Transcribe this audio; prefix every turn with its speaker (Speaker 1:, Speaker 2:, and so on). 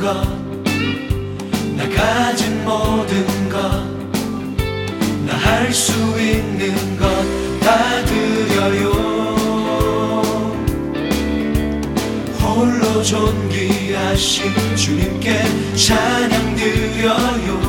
Speaker 1: 것, 나 가진 모든 것, 나 할 수 있는 것 다 드려요. 홀로 존귀하신 주님께 찬양 드려요.